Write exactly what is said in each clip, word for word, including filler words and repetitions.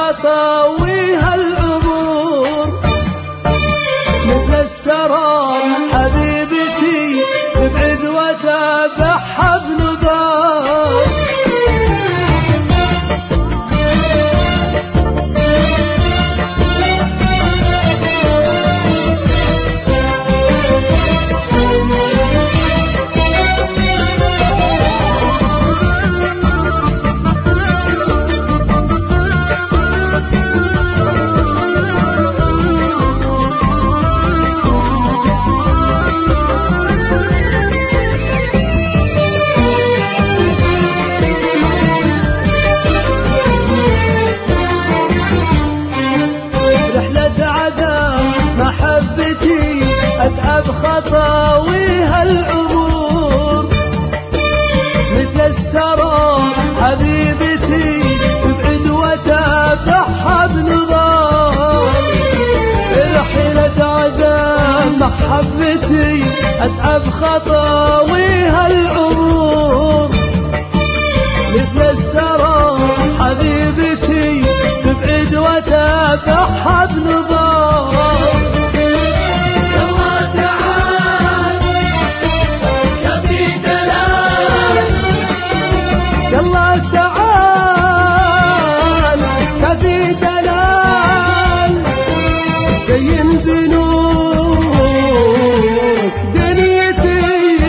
خطاويها العبور مثل السراب حبيبتي تبعد وتابعها بنظار. محبتي أتعب خطاويها العبور مثل السراب حبيبتي تبعد وتابعها بنظار. رحلة عذاب محبتي أتعب خطاويها العبور مثل السراب حبيبتي تبعد وتابعها بنظار. يلا تعال كفي دلال زين بنوك دنيتي.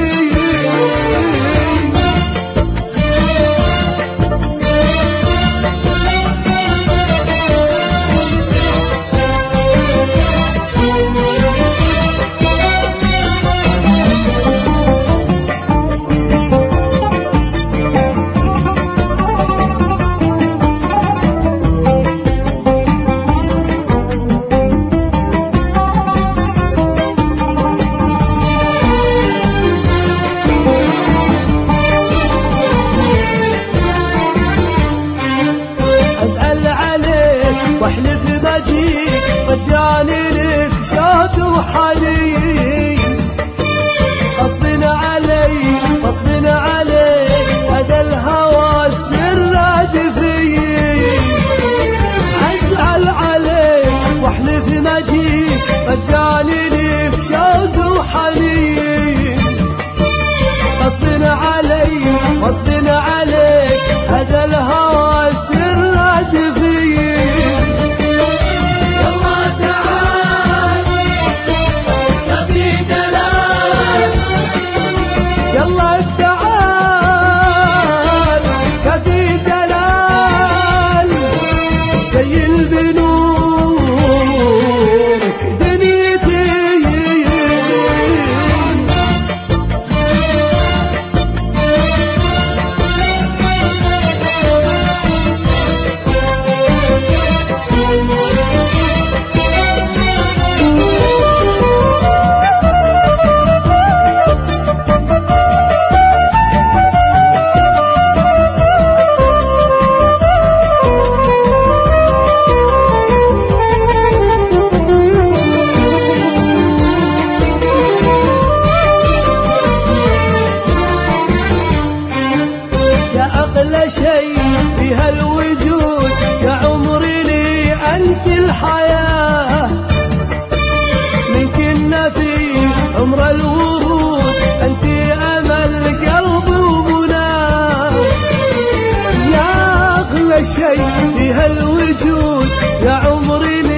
واحلف بجيك رجعني لك شوق وحنين غصب علي غصب علي هذا الهوى السر فيه. ازعل عليك واحلف بجيك رجعني لك شوق وحنين غصب علي غصب عليك هذا الهوى السر فيه. يلا تعال كفي دلال زي البنور دنيتي. أغلى شيء في هالوجود يا عمري لي أنت الحياة. من كنا في عمر الورود أنت أمل قلب ومناه. يا أغلى شيء في هالوجود يا عمري